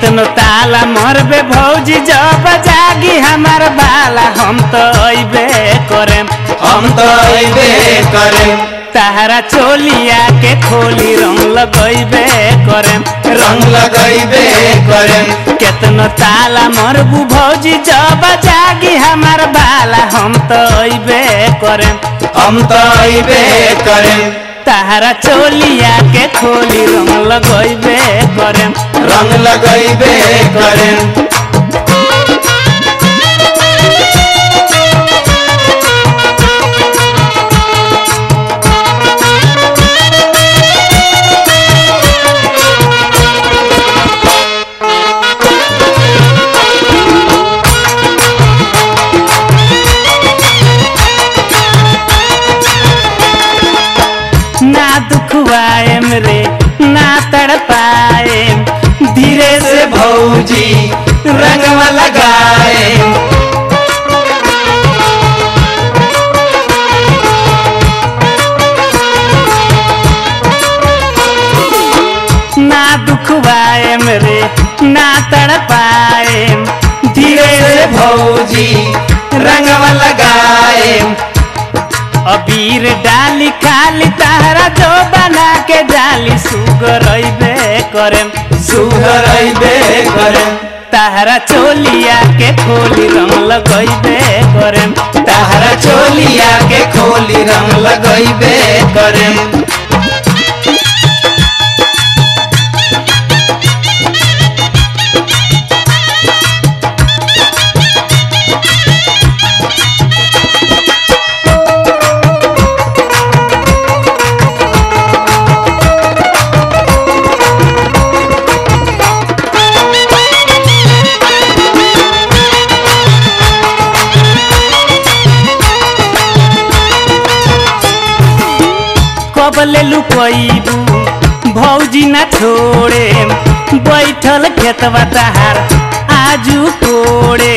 केतनो ताला मरबे भौजी जब जागी हमार बाला हम तो अइबे करेम हम तो अइबे करेम ताहरा चोलिया के खोली रंग लगइबे करेम रंग लगइबे करेम केतनो ताला मरबू भौजी जब जागी हमार बाला हम तो अइबे करेम हम तो अइबे करेम ताहरा चोलिया के खोली रंग लगइबे करेम रंग लगइबे करेम ना दुखवाएम रे ना तड़पाएम धीरे से भौजी रंगवा लगाए ना दुखवाएम रे ना तड़पाएम धीरे से भौजी रंगवा लगाए अबीर डाली खाली ताहरा जो बना के डाली सुगर अइबे करेम सुगर अइबे करेम ताहरा चोलिया के खोली रंग लगइबे करेम ताहरा चोलिया के खोली रंग लगइबे करेम कबले लुकइबू भौजी ना छोड़े बैठल खेतवा ताहार आजू कोड़े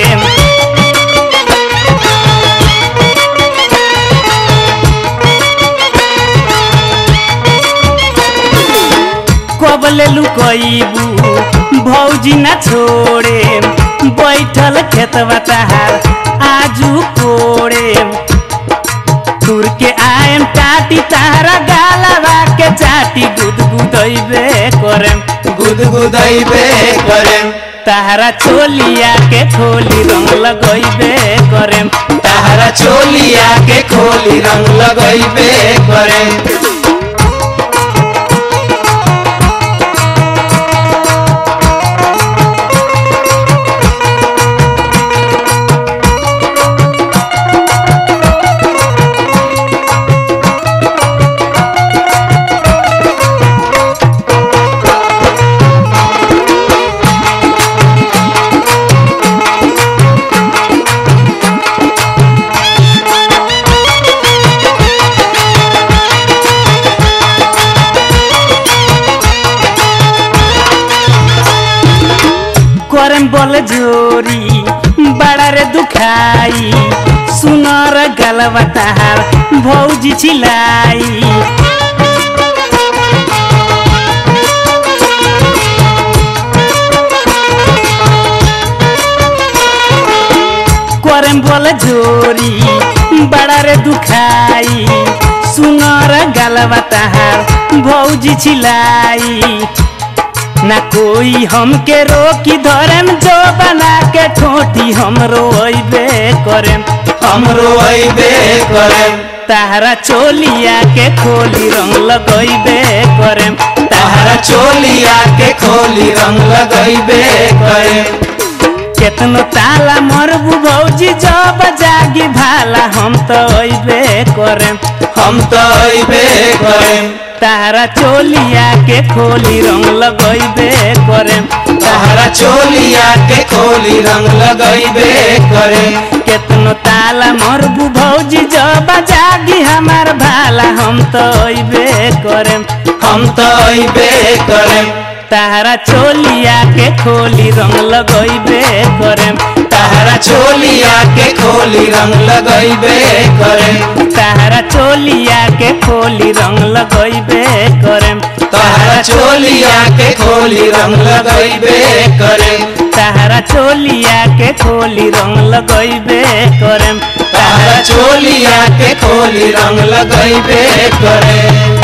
कबले लुकइबू भौजी ना छोड़े बैठल खेतवा ताहार आजू कोड़े दूर के आएम टाटी ताहरा गालवा के चाटी गुदगुदैबे करेम गुदगुदैबे करेम ताहरा चोलिया के खोली रंग लगइबे करेम ताहरा चोलिया के खोली रंग लगइबे करेम करम बोल जोरी बड़ा रे दुखाई सुनर गलवा ताहार भौजी चिलाई करम बोल जोरी बड़ा रे दुखाई सुनर गलवा ताहार भौजी चिलाई ना कोई हमके रोकी धरेम जो बना के ठोठी हम रोइबे करेम हम रोइबे करेम ताहरा चोलिया के खोली रंग लगइबे करेम ताहरा चोलिया के खोली रंग लगइबे करेम केतनो ताला मरबू भौजी जब जागी भाला हम तो अइबे करेम हम तो अइबे करेम ताहरा चोलिया के खोली रंग लगइबे करेम ताहरा चोलिया के खोली रंग लगइबे करेम केतनो ताला मरबू भौजी जब जागी हमार भाला हम तो अइबे करेम हम तो अइबे करेम ताहरा चोलिया के खोली रंग लगइबे करेम ताहरा चोलिया के खोली रंग लगइबे करेम ताहरा चोलिया के खोली रंग लगइबे करेम तहरा चोलिया के खोली रंग लगैबे करे तहरा चोलिया के खोली रंग लगैबे करेम तहरा चोलिया के खोली रंग लगैबे करे।